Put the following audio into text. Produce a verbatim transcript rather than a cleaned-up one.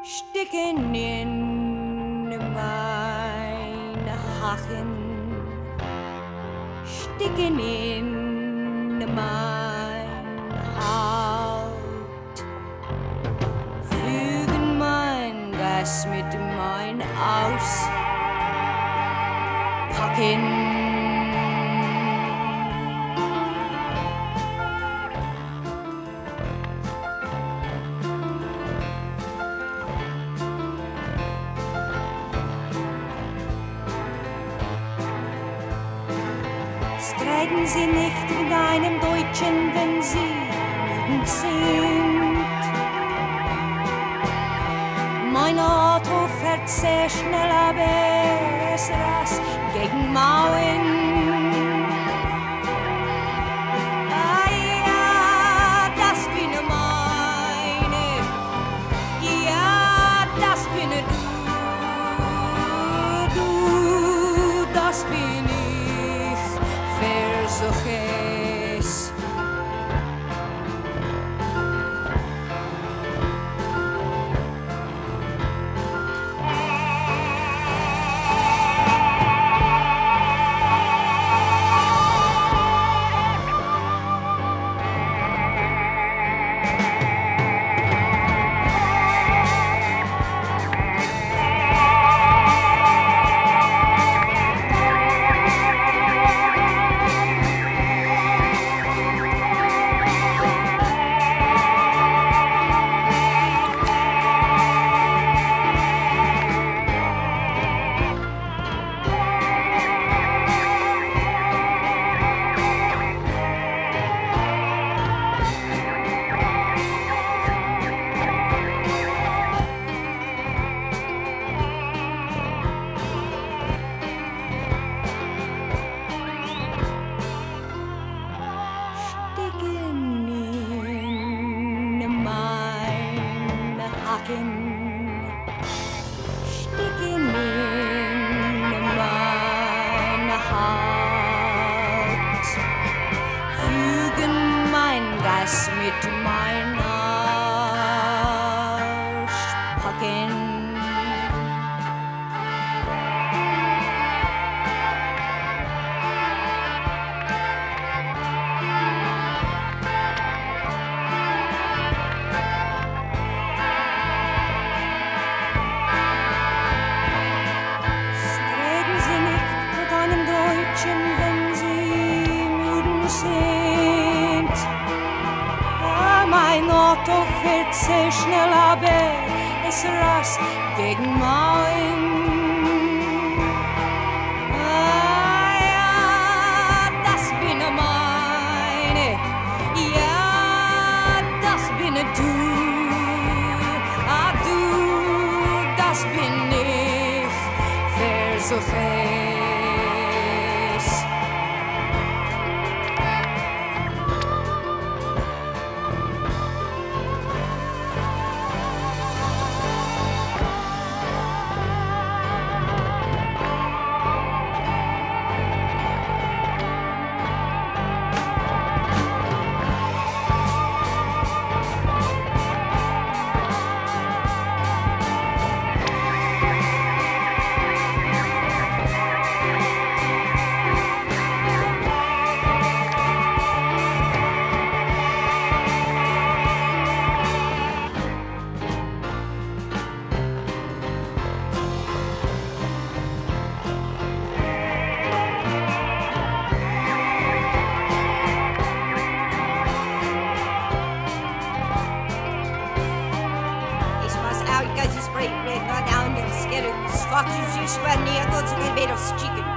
Stikken in mijn hagen, stikken in mijn hout, fügen mein Gas mit mein Aus, packen. Streiten Sie nicht mit einem Deutschen, wenn Sie wütend sind. Mein Auto fährt sehr schnell, aber es rast gegen Mauern. Ah ja, das bin meine, ja, das bin du, du, das bin ich. Versuches. Sticken in meine Haut, fügen mein Gas mit mein Arsch, packen. Wenn sie müde sind. Ah, mein Auto fährt sehr schnell, aber es rast gegen Mauern. Ah, ja, das bin meine, ja, das bin du. Ah, du, das bin ich, versuche. Uit, kijk, je spreekt met nou down in de scherm. Fuck you, you swear neer, tot ik een beetje of chicken.